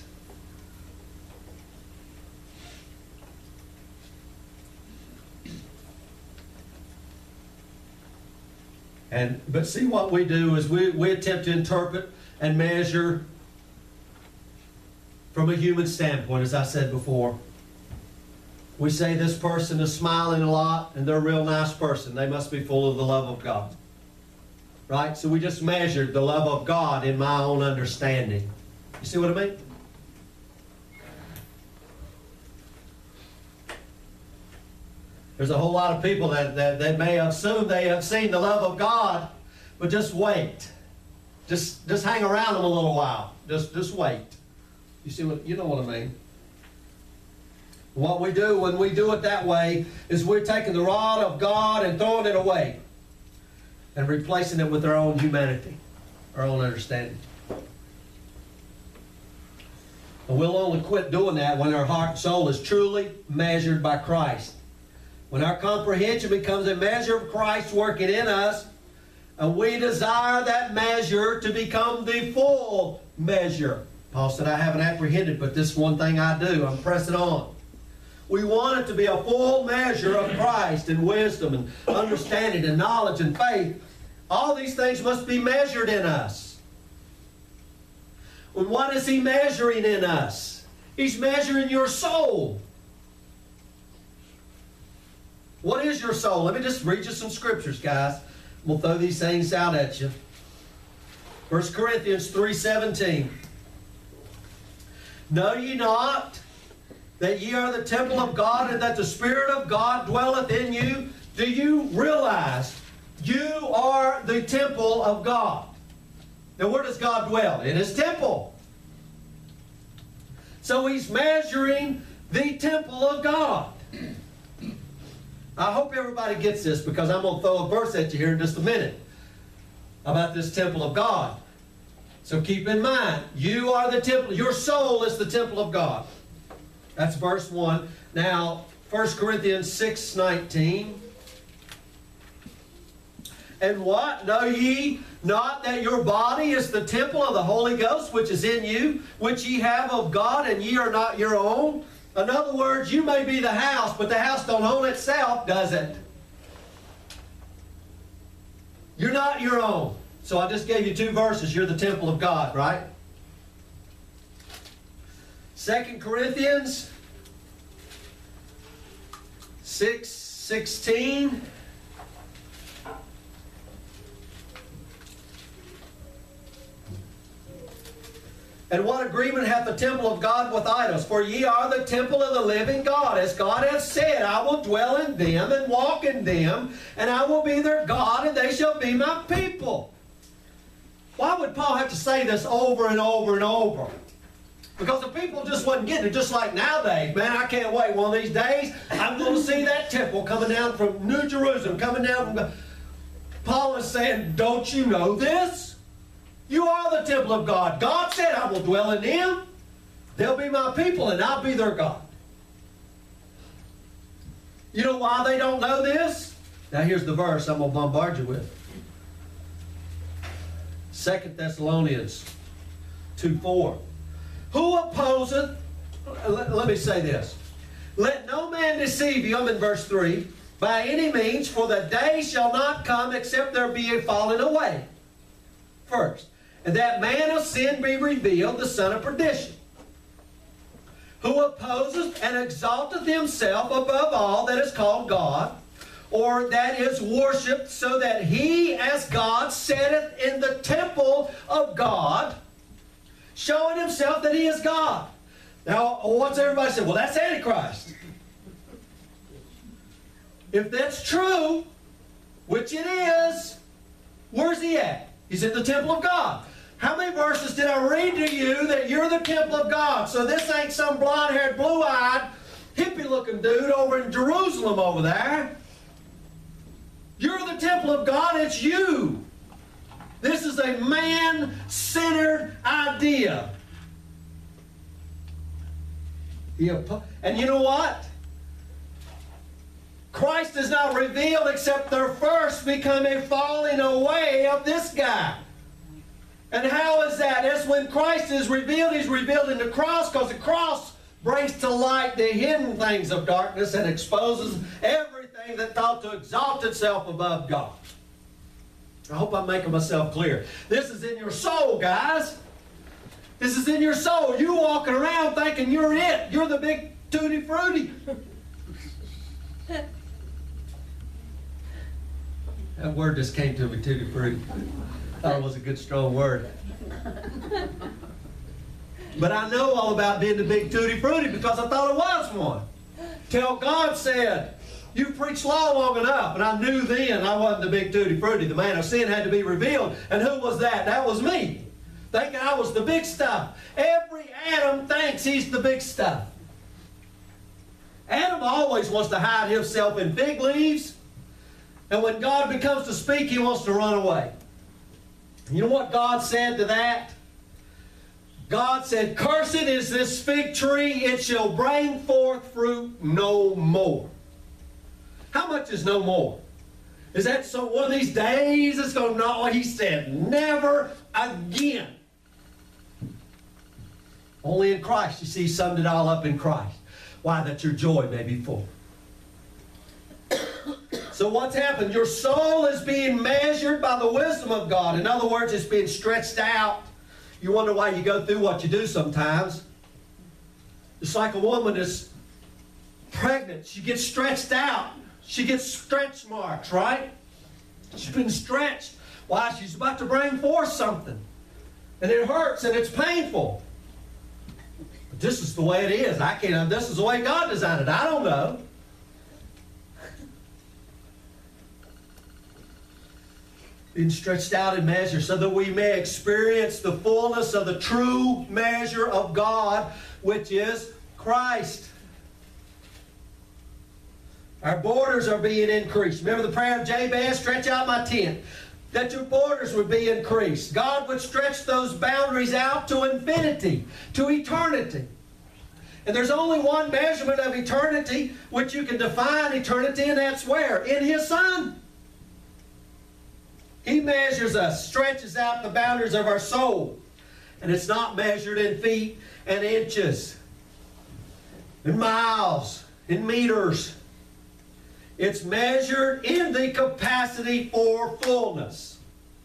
But see, what we do is we attempt to interpret and measure from a human standpoint, as I said before. We say this person is smiling a lot and they're a real nice person. They must be full of the love of God. Right? So we just measured the love of God in my own understanding. You see what I mean? There's a whole lot of people that may assume they have seen the love of God, but just wait. Just hang around them a little while. Just wait. You know what I mean? What we do when we do it that way is we're taking the rod of God and throwing it away and replacing it with our own humanity, our own understanding. And we'll only quit doing that when our heart and soul is truly measured by Christ. When our comprehension becomes a measure of Christ working in us, and we desire that measure to become the full measure. Paul said, I haven't apprehended, but this one thing I do. I'm pressing on. We want it to be a full measure of Christ in wisdom and understanding and knowledge and faith. All these things must be measured in us. And what is he measuring in us? He's measuring your soul. What is your soul? Let me just read you some scriptures, guys. We'll throw these things out at you. 1 Corinthians 3:17. Know ye not that ye are the temple of God, and that the Spirit of God dwelleth in you? Do you realize you are the temple of God? Now, where does God dwell? In his temple. So he's measuring the temple of God. I hope everybody gets this, because I'm going to throw a verse at you here in just a minute about this temple of God. So keep in mind, you are the temple. Your soul is the temple of God. That's verse 1. Now, 1 Corinthians 6:19. And what? Know ye not that your body is the temple of the Holy Ghost, which is in you, which ye have of God, and ye are not your own? In other words, you may be the house, but the house don't own itself, does it? You're not your own. So I just gave you 2 verses. You're the temple of God, right? 2 Corinthians 6:16. And what agreement hath the temple of God with idols? For ye are the temple of the living God. As God hath said, I will dwell in them and walk in them, and I will be their God, and they shall be my people. Why would Paul have to say this over and over and over? Because the people just wasn't getting it, just like nowadays. Man, I can't wait. One of these days, I'm going to see that temple coming down from New Jerusalem, coming down from... Paul is saying, don't you know this? You are the temple of God. God said, I will dwell in them. They'll be my people, and I'll be their God. You know why they don't know this? Now here's the verse I'm going to bombard you with. 2 Thessalonians 2:4. Who opposeth, let me say this. Let no man deceive you, I'm in verse 3, by any means, for the day shall not come except there be a falling away first. And that man of sin be revealed, the son of perdition, who opposeth and exalteth himself above all that is called God, or that is worshipped, so that he as God sitteth in the temple of God, showing himself that he is God. Now, what's everybody say? Well, that's Antichrist. If that's true, which it is, where's he at? He's in the temple of God. How many verses did I read to you that you're the temple of God? So this ain't some blonde-haired, blue-eyed, hippie-looking dude over in Jerusalem over there. You're the temple of God. It's you. This is a man-centered idea. And you know what? Christ is not revealed except there first become a falling away of this guy. And how is that? That's when Christ is revealed. He's revealed in the cross, because the cross brings to light the hidden things of darkness and exposes everything that thought to exalt itself above God. I hope I'm making myself clear. This is in your soul, guys. This is in your soul. You walking around thinking you're it. You're the big tutti frutti. That word just came to me, tutti frutti. I thought it was a good, strong word. But I know all about being the big tutti frutti because I thought it was one. Till God said, you've preached law long enough. And I knew then I wasn't the big tutti frutti. The man of sin had to be revealed. And who was that? That was me. Thinking I was the big stuff. Every Adam thinks he's the big stuff. Adam always wants to hide himself in fig leaves. And when God becomes to speak, he wants to run away. You know what God said to that? God said, cursed is this fig tree, it shall bring forth fruit no more. How much is no more? Is that so one of these days it's going to not? He said, never again. Only in Christ. You see, he summed it all up in Christ. Why? That your joy may be full. So what's happened? Your soul is being measured by the wisdom of God. In other words, it's being stretched out. You wonder why you go through what you do sometimes. It's like a woman is pregnant. She gets stretched out. She gets stretch marks, right? She's been stretched. Why? She's about to bring forth something. And it hurts and it's painful. But this is the way it is. This is the way God designed it. I don't know. Being stretched out in measure so that we may experience the fullness of the true measure of God, which is Christ. Our borders are being increased. Remember the prayer of Jabez, stretch out my tent, that your borders would be increased. God would stretch those boundaries out to infinity, to eternity. And there's only one measurement of eternity which you can define eternity, and that's where? In His Son. He measures us, stretches out the boundaries of our soul. And it's not measured in feet and inches, in miles, in meters. It's measured in the capacity for fullness.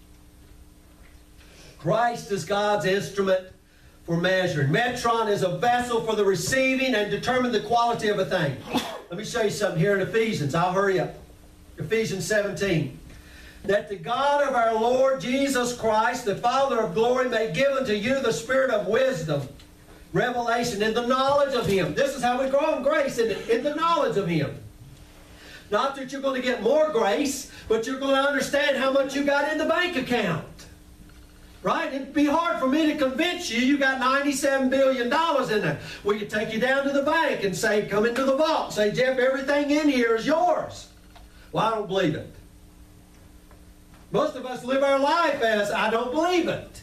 Christ is God's instrument for measuring. Metron is a vessel for the receiving and determine the quality of a thing. Let me show you something here in Ephesians. I'll hurry up. Ephesians 17. That the God of our Lord Jesus Christ, the Father of glory, may give unto you the spirit of wisdom, revelation, in the knowledge of Him. This is how we grow in grace, in the knowledge of Him. Not that you're going to get more grace, but you're going to understand how much you got in the bank account. Right? It'd be hard for me to convince you got $97 billion in there. We could take you down to the bank and say, come into the vault. Say, Jeff, everything in here is yours. Well, I don't believe it. Most of us live our life as, I don't believe it.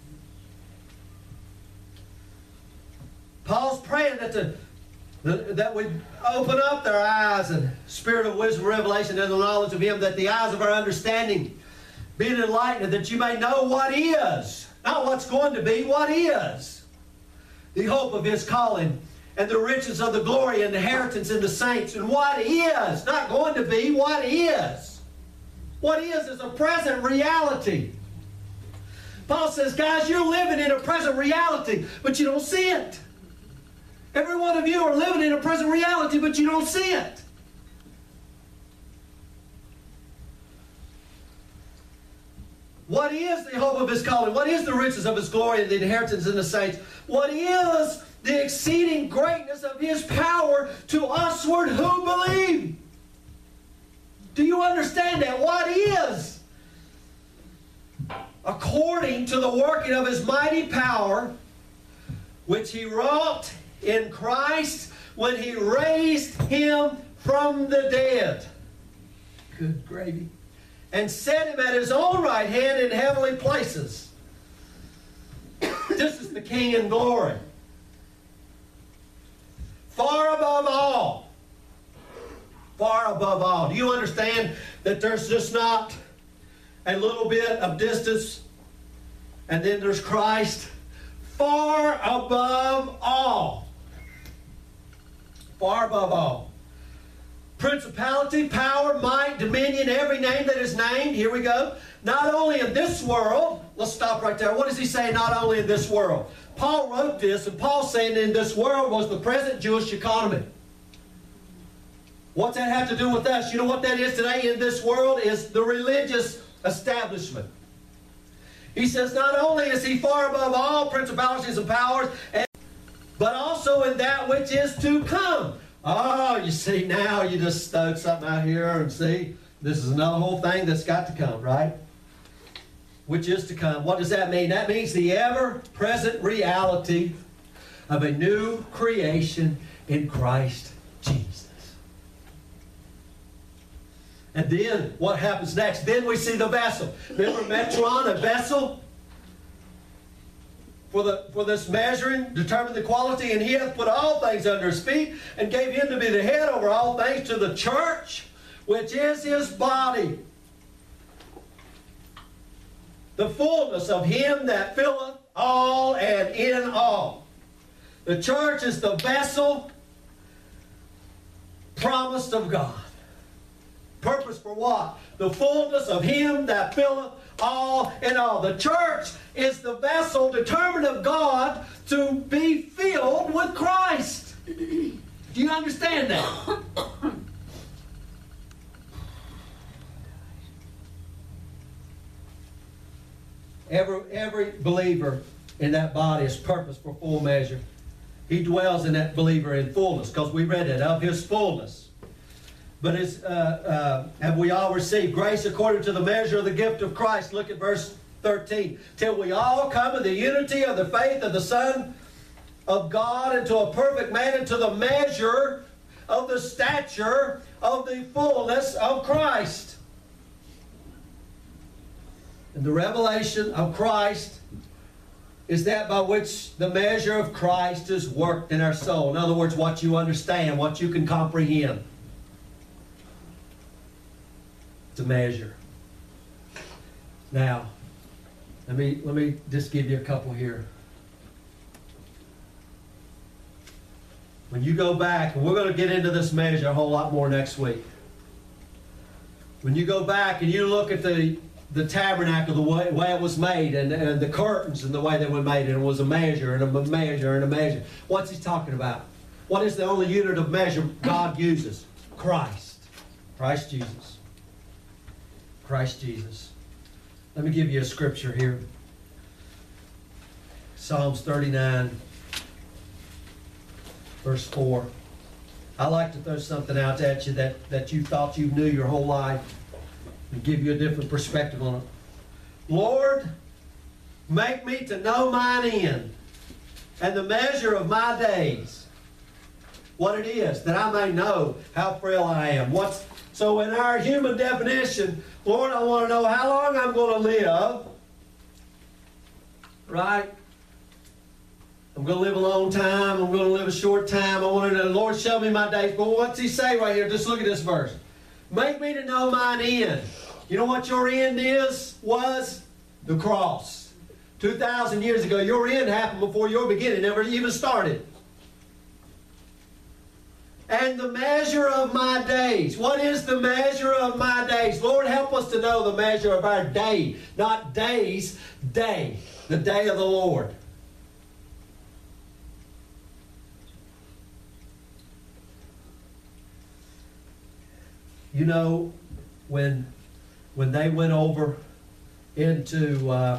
Paul's praying that we open up their eyes and spirit of wisdom, revelation, and the knowledge of Him, that the eyes of our understanding be enlightened, that you may know what is, not what's going to be, what is the hope of His calling, and the riches of the glory and inheritance in the saints, and what is, not going to be, what is. What is a present reality. Paul says, guys, you're living in a present reality, but you don't see it. Every one of you are living in a present reality, but you don't see it. What is the hope of His calling? What is the riches of His glory and the inheritance in the saints? What is the exceeding greatness of His power to usward who believe? Do you understand that? What is? According to the working of His mighty power, which He wrought in Christ when He raised Him from the dead. Good gravy. And set Him at His own right hand in heavenly places. This is the King in glory. Far above all. Far above all. Do you understand that there's just not a little bit of distance and then there's Christ? Far above all. Far above all. Principality, power, might, dominion, every name that is named. Here we go. Not only in this world. Let's stop right there. What does he say, not only in this world? Paul wrote this, and Paul's saying in this world was the present Jewish economy. What's that have to do with us? You know what that is today in this world is the religious establishment. He says not only is He far above all principalities and powers, but also in that which is to come. Oh, you see now you just stowed something out here and see, this is another whole thing that's got to come, right? Which is to come. What does that mean? That means the ever-present reality of a new creation in Christ Jesus. And then, what happens next? Then we see the vessel. Remember Metron, a vessel? For this measuring, determine the quality, and He hath put all things under His feet, and gave Him to be the head over all things to the church, which is His body. The fullness of Him that filleth all and in all. The church is the vessel promised of God. Purpose for what? The fullness of Him that filleth all in all. The church is the vessel determined of God to be filled with Christ. Do you understand that? Every believer in that body is purposed for full measure. He dwells in that believer in fullness, because we read it, of His fullness. But have we all received grace according to the measure of the gift of Christ? Look at verse 13. Till we all come in the unity of the faith of the Son of God, into a perfect man, into the measure of the stature of the fullness of Christ. And the revelation of Christ is that by which the measure of Christ is worked in our soul. In other words, what you understand, what you can comprehend. To measure. Now, let me just give you a couple here. When you go back, and we're going to get into this measure a whole lot more next week. When you go back and you look at the tabernacle, the way it was made, and the curtains and the way they were made, and it was a measure and a measure and a measure. What's he talking about? What is the only unit of measure God uses? Christ. Christ Jesus. Christ Jesus. Let me give you a scripture here. Psalms 39, verse 4. I like to throw something out at you that you thought you knew your whole life and give you a different perspective on it. Lord, make me to know mine end and the measure of my days. What it is, that I may know how frail I am. So in our human definition, Lord, I want to know how long I'm going to live. Right? I'm going to live a long time. I'm going to live a short time. I want to know, Lord, show me my days. But what's he say right here? Just look at this verse. Make me to know mine end. You know what your end was? The cross. 2,000 years ago, your end happened before your beginning never even started. And the measure of my days. What is the measure of my days? Lord, help us to know the measure of our day. Not days, day. The day of the Lord. You know, when they went over into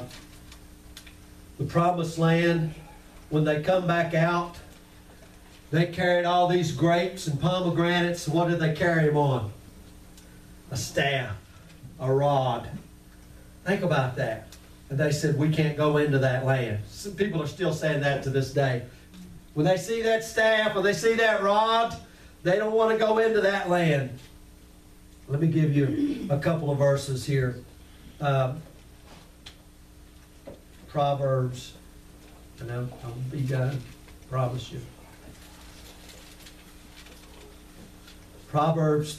the promised land, when they come back out, they carried all these grapes and pomegranates. What did they carry them on? A staff, a rod. Think about that. And they said, we can't go into that land. Some people are still saying that to this day. When they see that staff or they see that rod, they don't want to go into that land. Let me give you a couple of verses here. Proverbs, and I'll be done, promise you. Proverbs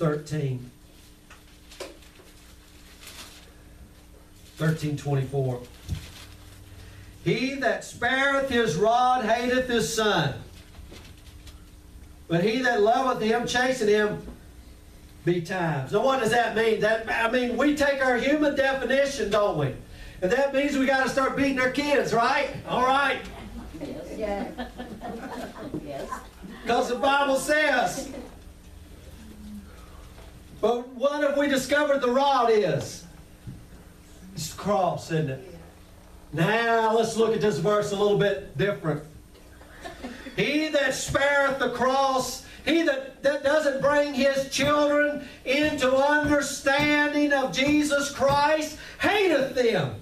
13:24. He that spareth his rod hateth his son, but he that loveth him chasteneth him betimes. Now what does that mean? We take our human definition, don't we? And that means we got to start beating our kids, right? All right. Yes. Yes. Because the Bible says. But what if we discovered the rod is? It's the cross, isn't it? Now let's look at this verse a little bit different. He that spareth the cross, he that doesn't bring his children into understanding of Jesus Christ, hateth them.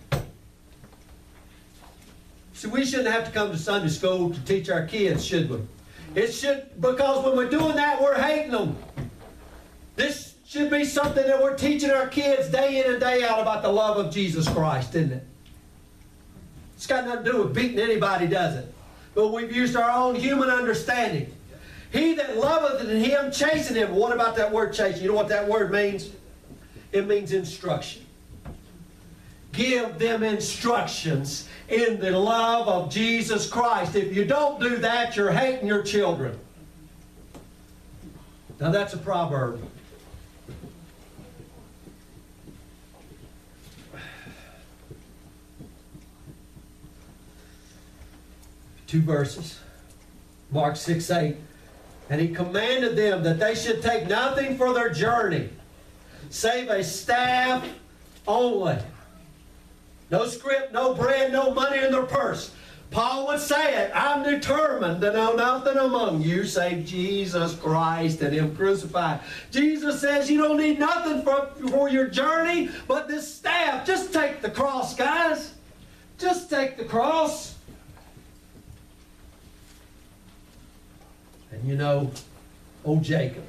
See, we shouldn't have to come to Sunday school to teach our kids, should we? It should, because when we're doing that, we're hating them. This should be something that we're teaching our kids day in and day out about the love of Jesus Christ, isn't it? It's got nothing to do with beating anybody, does it? But we've used our own human understanding. He that loveth him, chasten him. What about that word chasten? You know what that word means? It means instruction. Give them instructions in the love of Jesus Christ. If you don't do that, you're hating your children. Now that's a proverb. Two verses. Mark 6:8. And he commanded them that they should take nothing for their journey, save a staff only. No script, no bread, no money in their purse. Paul would say it. I'm determined to know nothing among you save Jesus Christ and him crucified. Jesus says you don't need nothing for your journey but this staff. Just take the cross, guys. Just take the cross. And you know, old Jacob.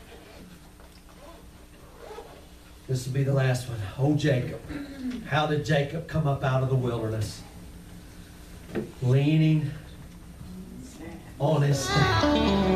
This will be the last one. Old Jacob. How did Jacob come up out of the wilderness? Leaning on his staff.